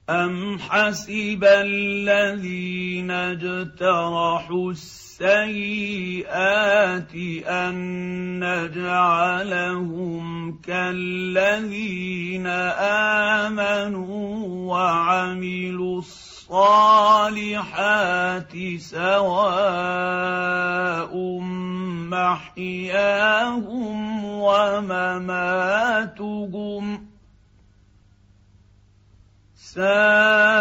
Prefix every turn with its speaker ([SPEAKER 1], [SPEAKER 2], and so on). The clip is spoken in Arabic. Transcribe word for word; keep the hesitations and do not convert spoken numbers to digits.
[SPEAKER 1] أم حسب الذين اجترحوا السيئات أن نجعلهم كالذين آمنوا وعملوا الصالحات سواء محياهم ومماتهم ساء